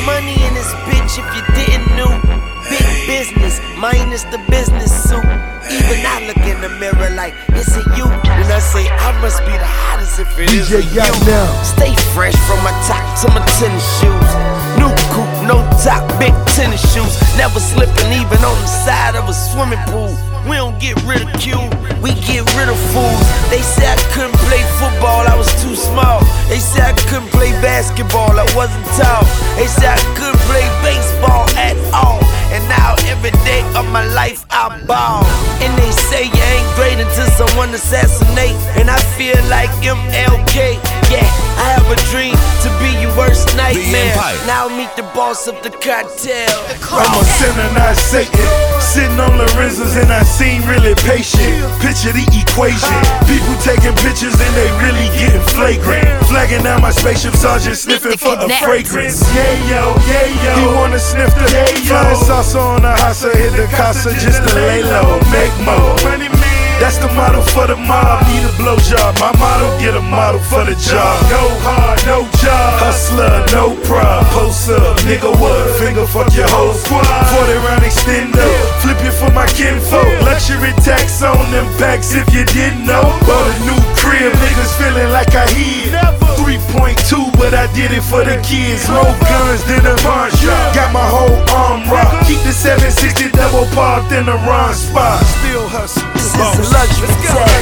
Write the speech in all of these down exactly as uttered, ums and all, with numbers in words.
money in this bitch if you didn't know. Big business, minus the business suit. Even I look in the mirror like, is it you? And I say, I must be the hottest if it is you. Now. Stay fresh from my top to my tennis shoes. New coupe, no top, big tennis shoes. Never slipping even on the side of a swimming pool. We don't get ridiculed, we get rid of fools. They said I couldn't play football, I was too small. They said I couldn't play basketball, I wasn't tall. They said I couldn't play baseball at all. And now every day of my life I ball. And they say you ain't great until someone assassinate. And I feel like M L K. Yeah, I have a dream to be your worst nightmare. Now meet the boss of the cartel. I'm a sinner, not Satan. Sitting on Lorenzo's and I seem really patient. Picture the equation. People taking pictures and they really getting flagrant. Flagging down my spaceship, sergeant sniffing for a fragrance. Yeah yo, yeah yo. He wanna sniff the flying salsa on the hossa, hit the casa just to lay low, make more. That's the model for the mob, need a blowjob. My motto, get a model for the job. No hard, no job. Hustler, no pride. Post up, nigga what? Finger fuck your whole squad. forty round extendo, flip it for my kinfolk. Luxury tax on them packs if you didn't know. Bought a new crib, niggas feeling like I hid. three point two, but I did it for the kids. More guns than a pawn shop. Got my whole arm rocked. Keep the seven sixty double parked in the wrong spot. Still hustle. This is a luxury tag.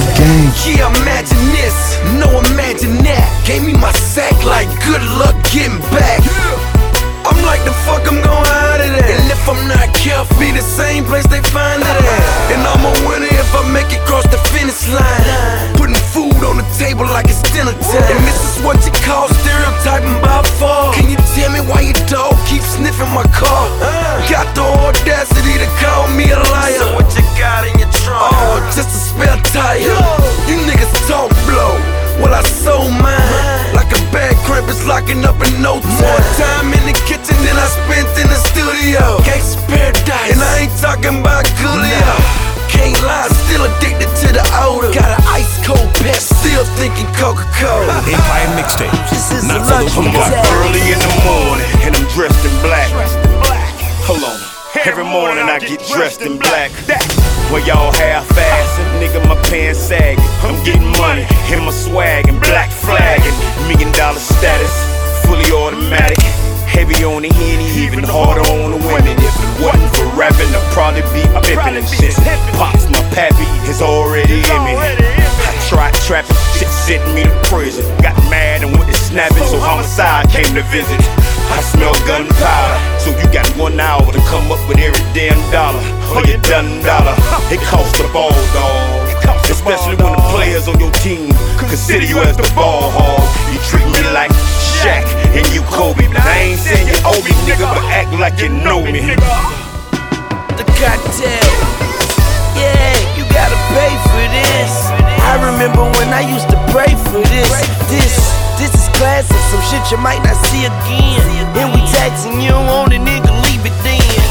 Yeah, imagine this, no imagine that. Gave me my sack like good luck getting back. I'm like the fuck I'm gon' hide it at. And if I'm not careful, be the same place they find it at. And I'm a winner if I make it cross the finish line. Putting food on the table like it's dinner time. And this is what you call stereotyping by far. Can you tell me why your dog keeps sniffing my car? Got the audacity to call me a liar. So what you got in your trunk? Oh, just a spare tire. You niggas talk blow. Well, I sold mine. Like a bad cramp is locking up in no time. More time in the kitchen than I spent in the studio. Gangsta paradise. And I ain't talking about Coolio. Can't lie, still addicted to the odor. Got an ice cold pet, still thinking Coca-Cola. Empire Mixtapes. This is a Not for the luxury hook up. tag. Early in the morning, and I'm dressed in black. Hold on. Every morning I get dressed in black. Well, y'all half-assing, nigga, my pants sagging. I'm getting money, in my swag and black flagging. Million dollar status, fully automatic. Heavy on the henny, even harder on the women. If it wasn't for rapping, I'd probably be pimping and shit. Pops, my pappy, is already in me. I tried trapping, shit sent me to prison. Got mad and went to snapping, so homicide came to visit. I smell gunpowder, so you got one hour to come up with every damn dollar. Or you done dollar, it costs the ball, dog. Especially when the players on your team consider you as the ball hog. You treat me like Shaq and you Kobe. I ain't saying you owe me, nigga, but act like you know me. The cartel. Yeah, you gotta pay for this. I remember when I used to pray for this. This, this is classic, some shit you might not see again. And we taxing you on a nigga, leave it then.